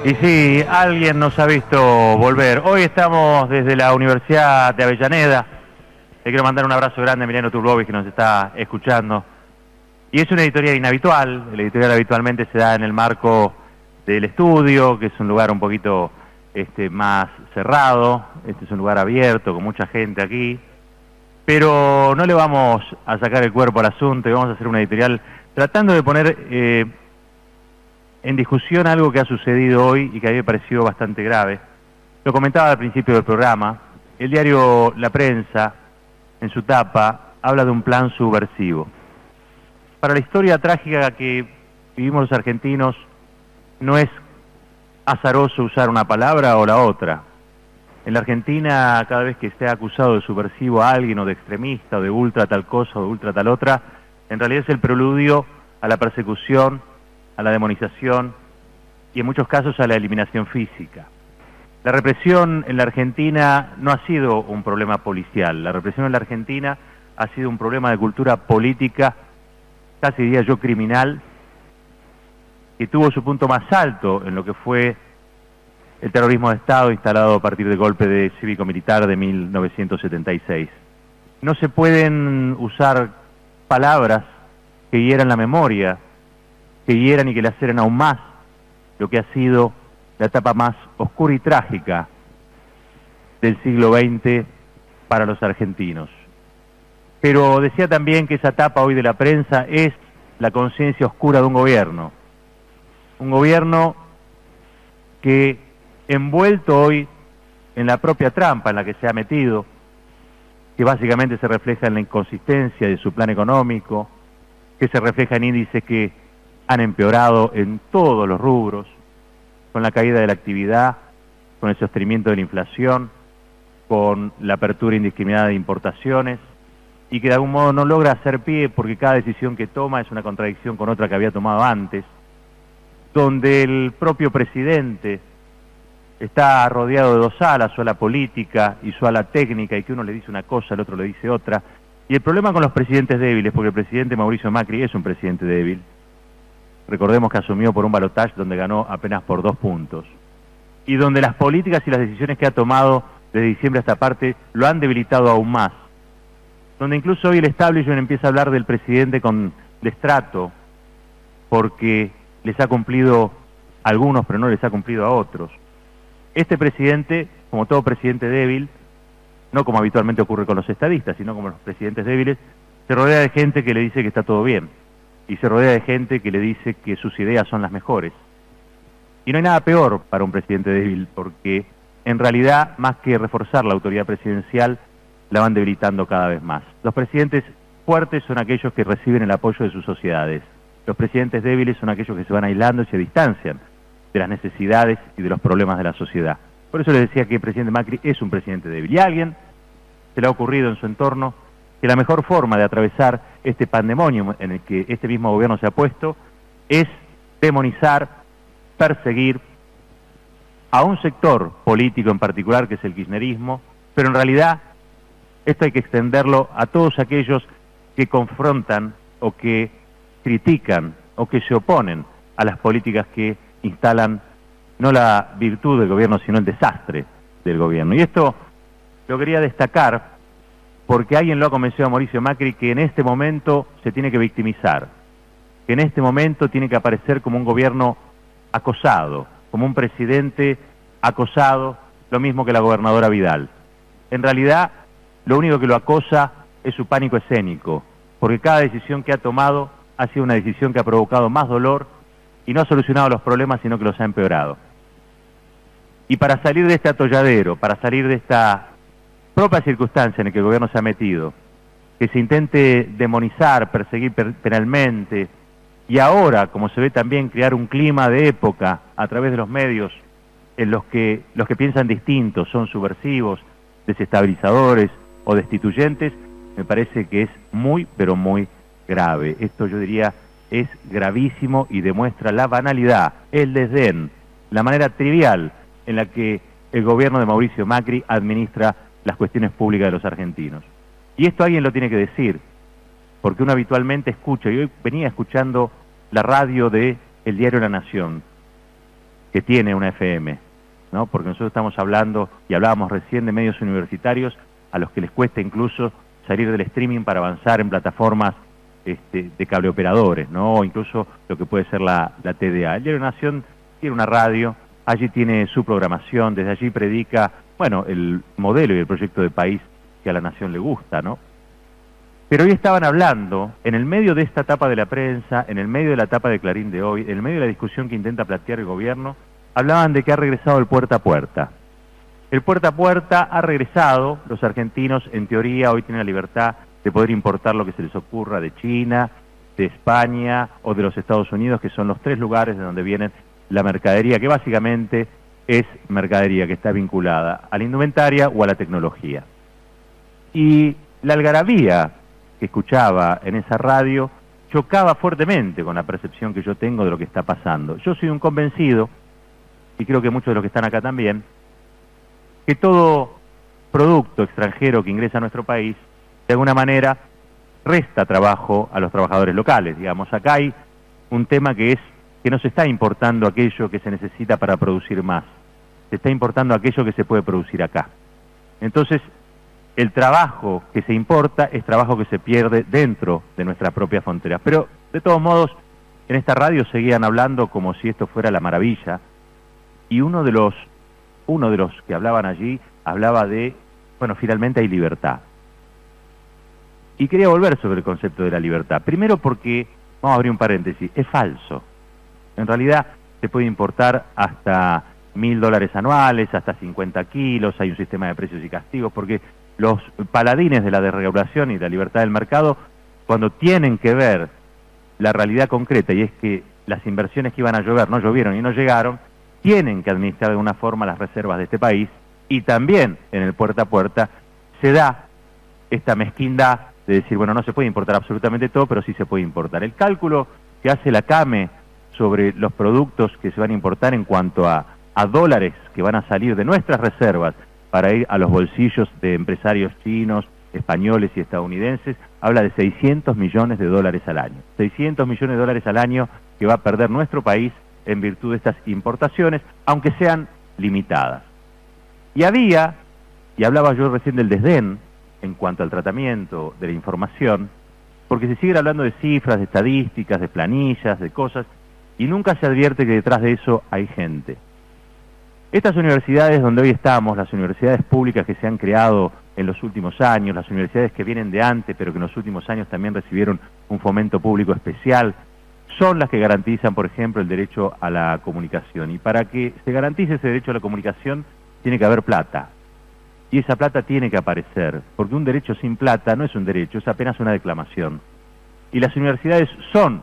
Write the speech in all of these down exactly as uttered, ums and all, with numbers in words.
Y sí, alguien nos ha visto volver. Hoy estamos desde la Universidad de Avellaneda. Le quiero mandar un abrazo grande a Emiliano Turbovic, que nos está escuchando. Y es una editorial inhabitual. La editorial habitualmente se da en el marco del estudio, que es un lugar un poquito este, más cerrado. Este es un lugar abierto, con mucha gente aquí. Pero no le vamos a sacar el cuerpo al asunto y vamos a hacer una editorial tratando de poner eh, en discusión algo que ha sucedido hoy y que a mí me pareció bastante grave. Lo comentaba al principio del programa. El diario La Prensa, en su tapa, habla de un plan subversivo. Para la historia trágica que vivimos los argentinos, no es azaroso usar una palabra o la otra. En la Argentina, cada vez que esté acusado de subversivo a alguien, o de extremista, o de ultra tal cosa, o de ultra tal otra, en realidad es el preludio a la persecución, a la demonización y en muchos casos a la eliminación física. La represión en la Argentina no ha sido un problema policial. La represión en la Argentina ha sido un problema de cultura política, casi diría yo criminal, que tuvo su punto más alto en lo que fue el terrorismo de Estado instalado a partir del golpe de cívico-militar de mil novecientos setenta y seis. No se pueden usar palabras que hieran la memoria, que hieran y que laceren aún más lo que ha sido la etapa más oscura y trágica del siglo veinte para los argentinos. Pero decía también que esa etapa hoy de la prensa es la conciencia oscura de un gobierno. Un gobierno que, envuelto hoy en la propia trampa en la que se ha metido, que básicamente se refleja en la inconsistencia de su plan económico, que se refleja en índices que han empeorado en todos los rubros, con la caída de la actividad, con el sostenimiento de la inflación, con la apertura indiscriminada de importaciones, y que de algún modo no logra hacer pie porque cada decisión que toma es una contradicción con otra que había tomado antes, donde el propio presidente está rodeado de dos alas, su ala política y su ala técnica, y que uno le dice una cosa, el otro le dice otra. Y el problema con los presidentes débiles, porque el presidente Mauricio Macri es un presidente débil, recordemos que asumió por un balotaje donde ganó apenas por dos puntos, y donde las políticas y las decisiones que ha tomado desde diciembre a esta parte lo han debilitado aún más, donde incluso hoy el establishment empieza a hablar del presidente con destrato, porque les ha cumplido a algunos, pero no les ha cumplido a otros. Este presidente, como todo presidente débil, no como habitualmente ocurre con los estadistas, sino como los presidentes débiles, se rodea de gente que le dice que está todo bien, y se rodea de gente que le dice que sus ideas son las mejores. Y no hay nada peor para un presidente débil, porque en realidad, más que reforzar la autoridad presidencial, la van debilitando cada vez más. Los presidentes fuertes son aquellos que reciben el apoyo de sus sociedades. Los presidentes débiles son aquellos que se van aislando y se distancian de las necesidades y de los problemas de la sociedad. Por eso les decía que el presidente Macri es un presidente débil. Y a alguien se le ha ocurrido en su entorno que la mejor forma de atravesar este pandemonium en el que este mismo gobierno se ha puesto es demonizar, perseguir a un sector político en particular, que es el kirchnerismo, pero en realidad esto hay que extenderlo a todos aquellos que confrontan o que critican o que se oponen a las políticas que instalan no la virtud del gobierno, sino el desastre del gobierno. Y esto lo quería destacar porque alguien lo ha convencido a Mauricio Macri que en este momento se tiene que victimizar, que en este momento tiene que aparecer como un gobierno acosado, como un presidente acosado, lo mismo que la gobernadora Vidal. En realidad, lo único que lo acosa es su pánico escénico, porque cada decisión que ha tomado ha sido una decisión que ha provocado más dolor y no ha solucionado los problemas, sino que los ha empeorado. Y para salir de este atolladero, para salir de esta propia circunstancia en la que el gobierno se ha metido, que se intente demonizar, perseguir penalmente, y ahora, como se ve también, crear un clima de época a través de los medios en los que los que piensan distintos son subversivos, desestabilizadores o destituyentes, me parece que es muy, pero muy grave. Esto yo diría es gravísimo y demuestra la banalidad, el desdén, la manera trivial en la que el gobierno de Mauricio Macri administra las cuestiones públicas de los argentinos. Y esto alguien lo tiene que decir, porque uno habitualmente escucha, y hoy venía escuchando la radio de el diario La Nación, que tiene una F M, ¿no? Porque nosotros estamos hablando, y hablábamos recién, de medios universitarios a los que les cuesta incluso salir del streaming para avanzar en plataformas este, de cableoperadores, ¿no? O incluso lo que puede ser la, la T D A. El Diario Nación tiene una radio, allí tiene su programación, desde allí predica, bueno, el modelo y el proyecto de país que a la nación le gusta, ¿no? Pero hoy estaban hablando, en el medio de esta etapa de la prensa, en el medio de la etapa de Clarín de hoy, en el medio de la discusión que intenta plantear el gobierno, hablaban de que ha regresado el puerta a puerta. El puerta a puerta ha regresado, los argentinos en teoría hoy tienen la libertad de poder importar lo que se les ocurra de China, de España o de los Estados Unidos, que son los tres lugares de donde viene la mercadería, que básicamente es mercadería que está vinculada a la indumentaria o a la tecnología. Y la algarabía que escuchaba en esa radio chocaba fuertemente con la percepción que yo tengo de lo que está pasando. Yo soy un convencido, y creo que muchos de los que están acá también, que todo producto extranjero que ingresa a nuestro país, de alguna manera, resta trabajo a los trabajadores locales. Digamos, acá hay un tema que es que no se está importando aquello que se necesita para producir más, se está importando aquello que se puede producir acá. Entonces, el trabajo que se importa es trabajo que se pierde dentro de nuestras propias fronteras. Pero, de todos modos, en esta radio seguían hablando como si esto fuera la maravilla, y uno de los uno de los que hablaban allí hablaba de, bueno, finalmente hay libertad. Y quería volver sobre el concepto de la libertad. Primero porque, vamos a abrir un paréntesis, es falso. En realidad se puede importar hasta mil dólares anuales, hasta cincuenta kilos, hay un sistema de precios y castigos, porque los paladines de la desregulación y la libertad del mercado, cuando tienen que ver la realidad concreta, y es que las inversiones que iban a llover no llovieron y no llegaron, tienen que administrar de alguna forma las reservas de este país, y también en el puerta a puerta se da esta mezquindad de decir, bueno, no se puede importar absolutamente todo, pero sí se puede importar. El cálculo que hace la CAME sobre los productos que se van a importar en cuanto a, a dólares que van a salir de nuestras reservas para ir a los bolsillos de empresarios chinos, españoles y estadounidenses, habla de seiscientos millones de dólares al año. seiscientos millones de dólares al año que va a perder nuestro país en virtud de estas importaciones, aunque sean limitadas. Y había, y hablaba yo recién del desdén en cuanto al tratamiento de la información, porque se sigue hablando de cifras, de estadísticas, de planillas, de cosas, y nunca se advierte que detrás de eso hay gente. Estas universidades donde hoy estamos, las universidades públicas que se han creado en los últimos años, las universidades que vienen de antes, pero que en los últimos años también recibieron un fomento público especial, son las que garantizan, por ejemplo, el derecho a la comunicación. Y para que se garantice ese derecho a la comunicación, tiene que haber plata. Y esa plata tiene que aparecer, porque un derecho sin plata no es un derecho, es apenas una declamación. Y las universidades son,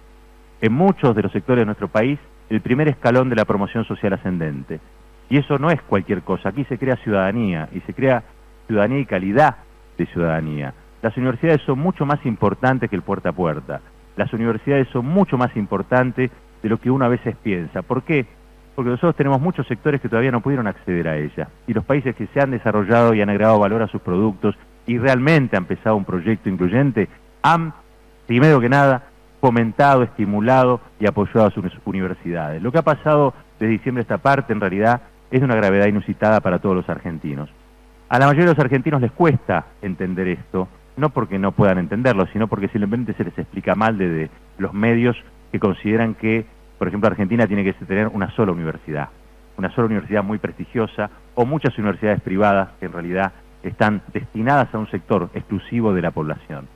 en muchos de los sectores de nuestro país, el primer escalón de la promoción social ascendente. Y eso no es cualquier cosa, aquí se crea ciudadanía, y se crea ciudadanía y calidad de ciudadanía. Las universidades son mucho más importantes que el puerta a puerta. Las universidades son mucho más importantes de lo que uno a veces piensa. ¿Por qué? Porque nosotros tenemos muchos sectores que todavía no pudieron acceder a ella. Y los países que se han desarrollado y han agregado valor a sus productos y realmente han empezado un proyecto incluyente, han, primero que nada, fomentado, estimulado y apoyado a sus universidades. Lo que ha pasado desde diciembre a esta parte, en realidad, es de una gravedad inusitada para todos los argentinos. A la mayoría de los argentinos les cuesta entender esto, no porque no puedan entenderlo, sino porque simplemente se les explica mal desde los medios que consideran que, por ejemplo, Argentina tiene que tener una sola universidad, una sola universidad muy prestigiosa, o muchas universidades privadas que en realidad están destinadas a un sector exclusivo de la población.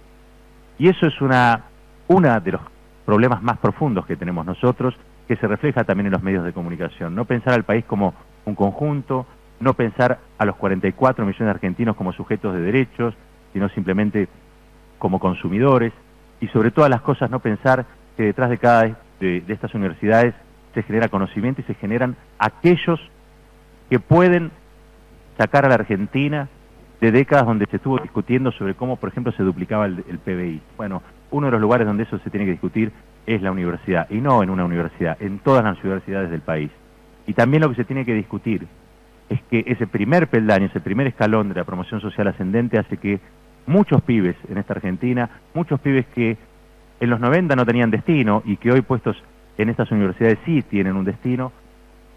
Y eso es una, una de los problemas más profundos que tenemos nosotros, que se refleja también en los medios de comunicación. No pensar al país como un conjunto, no pensar a los cuarenta y cuatro millones de argentinos como sujetos de derechos, sino simplemente como consumidores, y sobre todas las cosas no pensar que detrás de cada de, de estas universidades se genera conocimiento y se generan aquellos que pueden sacar a la Argentina de décadas donde se estuvo discutiendo sobre cómo, por ejemplo, se duplicaba el, el P B I. Bueno, uno de los lugares donde eso se tiene que discutir es la universidad, y no en una universidad, en todas las universidades del país. Y también lo que se tiene que discutir es que ese primer peldaño, ese primer escalón de la promoción social ascendente hace que muchos pibes en esta Argentina, muchos pibes que en los noventa no tenían destino y que hoy puestos en estas universidades sí tienen un destino,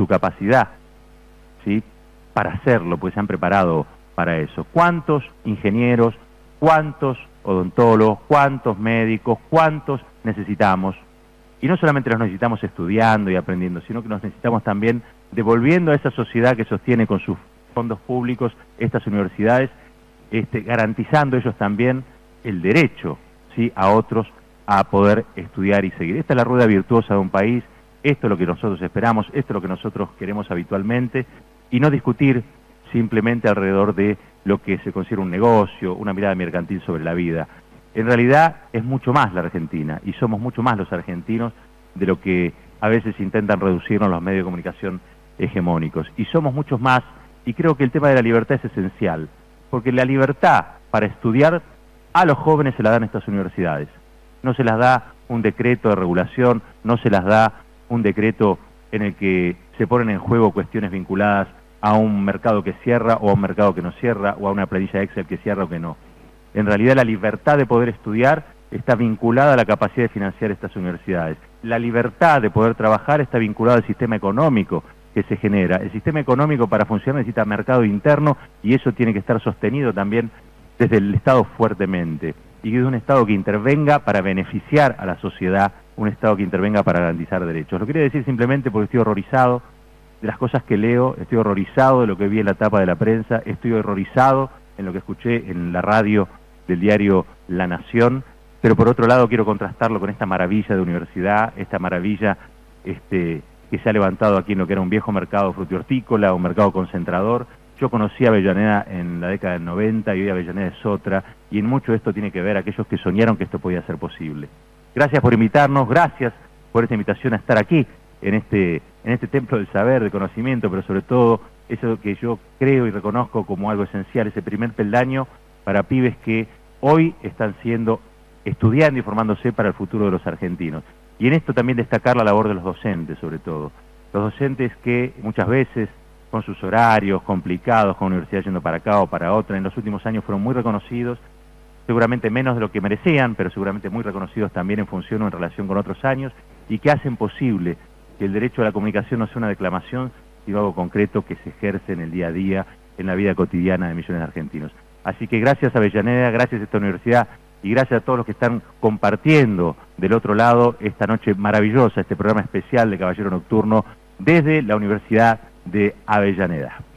su capacidad, ¿sí?, para hacerlo, pues se han preparado para eso. ¿Cuántos ingenieros, cuántos odontólogos, cuántos médicos, cuántos necesitamos? Y no solamente los necesitamos estudiando y aprendiendo, sino que nos necesitamos también devolviendo a esa sociedad que sostiene con sus fondos públicos estas universidades, este, garantizando ellos también el derecho, ¿sí?, a otros a poder estudiar y seguir. Esta es la rueda virtuosa de un país, esto es lo que nosotros esperamos, esto es lo que nosotros queremos habitualmente, y no discutir simplemente alrededor de lo que se considera un negocio, una mirada mercantil sobre la vida. En realidad es mucho más la Argentina, y somos mucho más los argentinos de lo que a veces intentan reducirnos los medios de comunicación hegemónicos. Y somos muchos más, y creo que el tema de la libertad es esencial, porque la libertad para estudiar a los jóvenes se la dan estas universidades. No se las da un decreto de regulación, no se las da un decreto en el que se ponen en juego cuestiones vinculadas a un mercado que cierra o a un mercado que no cierra, o a una planilla Excel que cierra o que no. En realidad la libertad de poder estudiar está vinculada a la capacidad de financiar estas universidades. La libertad de poder trabajar está vinculada al sistema económico que se genera. El sistema económico para funcionar necesita mercado interno, y eso tiene que estar sostenido también desde el Estado fuertemente, y de un Estado que intervenga para beneficiar a la sociedad, un Estado que intervenga para garantizar derechos. Lo quería decir simplemente porque estoy horrorizado de las cosas que leo, estoy horrorizado de lo que vi en la tapa de la prensa, estoy horrorizado en lo que escuché en la radio del diario La Nación, pero por otro lado quiero contrastarlo con esta maravilla de universidad, esta maravilla este, que se ha levantado aquí en lo que era un viejo mercado frutihortícola, un mercado concentrador. Yo conocí a Avellaneda en la década del noventa y hoy Avellaneda es otra, y en mucho esto tiene que ver aquellos que soñaron que esto podía ser posible. Gracias por invitarnos, gracias por esta invitación a estar aquí, en este, en este templo del saber, del conocimiento, pero sobre todo eso que yo creo y reconozco como algo esencial, ese primer peldaño para pibes que hoy están siendo, estudiando y formándose para el futuro de los argentinos. Y en esto también destacar la labor de los docentes, sobre todo. Los docentes que muchas veces, con sus horarios complicados, con universidades yendo para acá o para otra, en los últimos años fueron muy reconocidos, seguramente menos de lo que merecían, pero seguramente muy reconocidos también en función o en relación con otros años, y que hacen posible que el derecho a la comunicación no sea una declamación, sino algo concreto que se ejerce en el día a día, en la vida cotidiana de millones de argentinos. Así que gracias a Avellaneda, gracias a esta universidad, y gracias a todos los que están compartiendo del otro lado esta noche maravillosa, este programa especial de Caballero Nocturno desde la Universidad de Avellaneda.